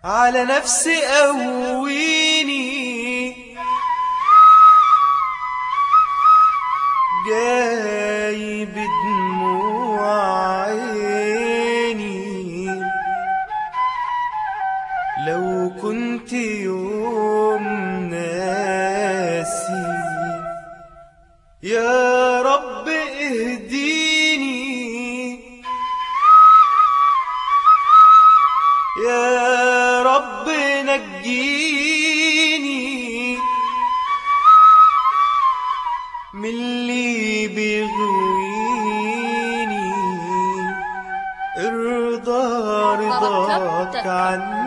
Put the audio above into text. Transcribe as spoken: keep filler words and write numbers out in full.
على نفسي قويني جاي بدموع عيني. لو كنت يوم ناسي يا رب اهديني، يا رب نجيني من اللي بيغويني. ارضى رضاك عني